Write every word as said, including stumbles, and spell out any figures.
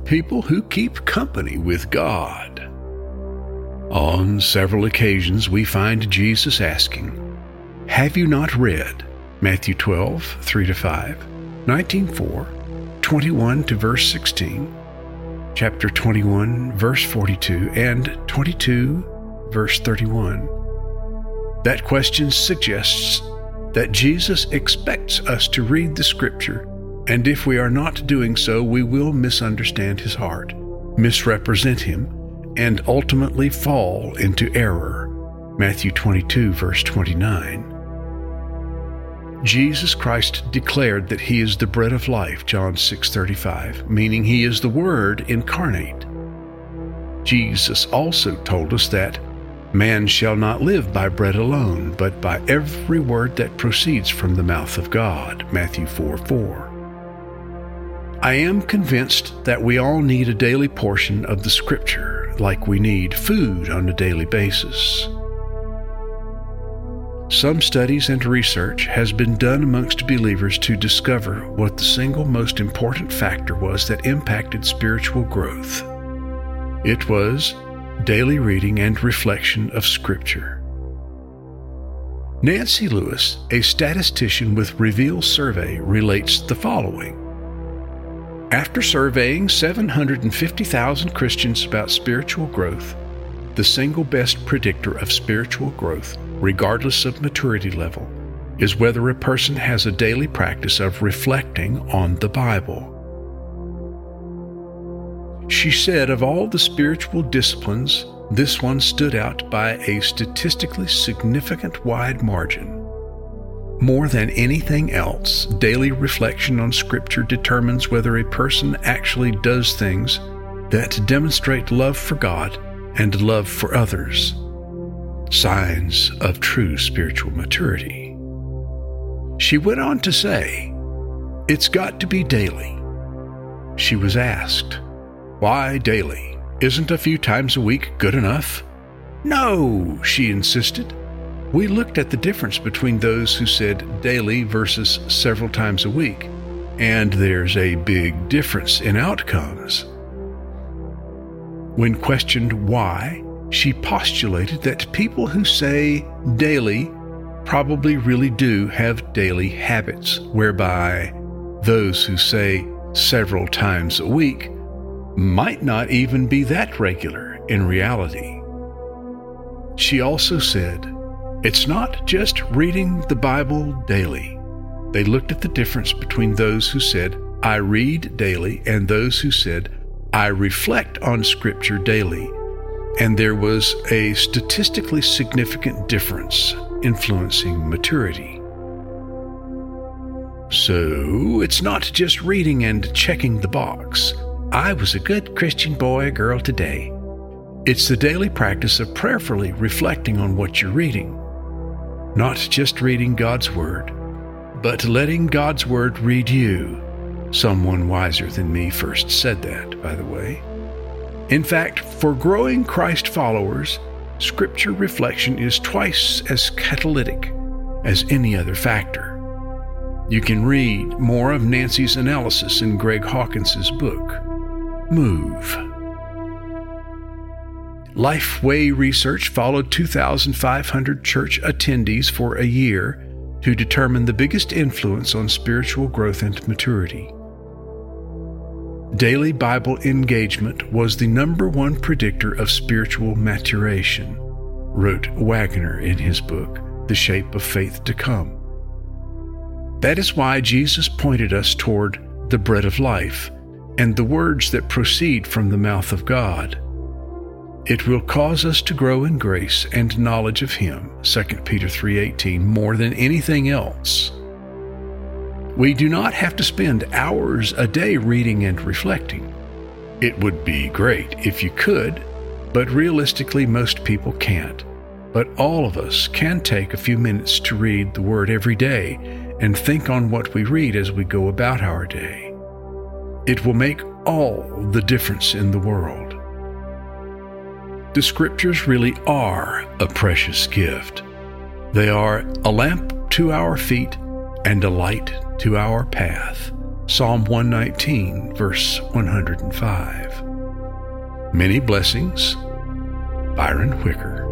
people who keep company with God. On several occasions, we find Jesus asking, "Have you not read?" Matthew twelve, three to five, nineteen four, twenty-one to verse sixteen, chapter twenty-one, verse forty-two, and twenty-two, verse thirty-one. That question suggests that Jesus expects us to read the Scripture, and if we are not doing so, we will misunderstand His heart, misrepresent Him, and ultimately fall into error. Matthew twenty-two, verse twenty-nine. Jesus Christ declared that He is the bread of life, John six thirty-five, meaning He is the Word incarnate. Jesus also told us that man shall not live by bread alone, but by every word that proceeds from the mouth of God, Matthew four four. I am convinced that we all need a daily portion of the Scripture, like we need food on a daily basis. Some studies and research has been done amongst believers to discover what the single most important factor was that impacted spiritual growth. It was daily reading and reflection of Scripture. Nancy Lewis, a statistician with Reveal Survey, relates the following. After surveying seven hundred fifty thousand Christians about spiritual growth, the single best predictor of spiritual growth, regardless of maturity level, is whether a person has a daily practice of reflecting on the Bible. She said of all the spiritual disciplines, this one stood out by a statistically significant wide margin. More than anything else, daily reflection on Scripture determines whether a person actually does things that demonstrate love for God and love for others. Signs of true spiritual maturity. She went on to say, "It's got to be daily." She was asked, "Why daily? Isn't a few times a week good enough?" "No," she insisted. We looked at the difference between those who said daily versus several times a week, and there's a big difference in outcomes. When questioned why, she postulated that people who say daily probably really do have daily habits, whereby those who say several times a week might not even be that regular in reality. She also said, "It's not just reading the Bible daily." They looked at the difference between those who said, "I read daily," and those who said, "I reflect on Scripture daily," and there was a statistically significant difference influencing maturity. So, it's not just reading and checking the box. I was a good Christian boy or girl today. It's the daily practice of prayerfully reflecting on what you're reading. Not just reading God's Word, but letting God's Word read you. Someone wiser than me first said that, by the way. In fact, for growing Christ followers, Scripture reflection is twice as catalytic as any other factor. You can read more of Nancy's analysis in Greg Hawkins' book, Move. Lifeway Research followed two thousand five hundred church attendees for a year to determine the biggest influence on spiritual growth and maturity. Daily Bible engagement was the number one predictor of spiritual maturation, wrote Wagner in his book, The Shape of Faith to Come. That is why Jesus pointed us toward the bread of life and the words that proceed from the mouth of God. It will cause us to grow in grace and knowledge of Him, Second Peter three eighteen, more than anything else. We do not have to spend hours a day reading and reflecting. It would be great if you could, but realistically most people can't. But all of us can take a few minutes to read the Word every day and think on what we read as we go about our day. It will make all the difference in the world. The Scriptures really are a precious gift. They are a lamp to our feet and a light to our path. Psalm one nineteen, verse one hundred five. Many blessings, Byron Whicker.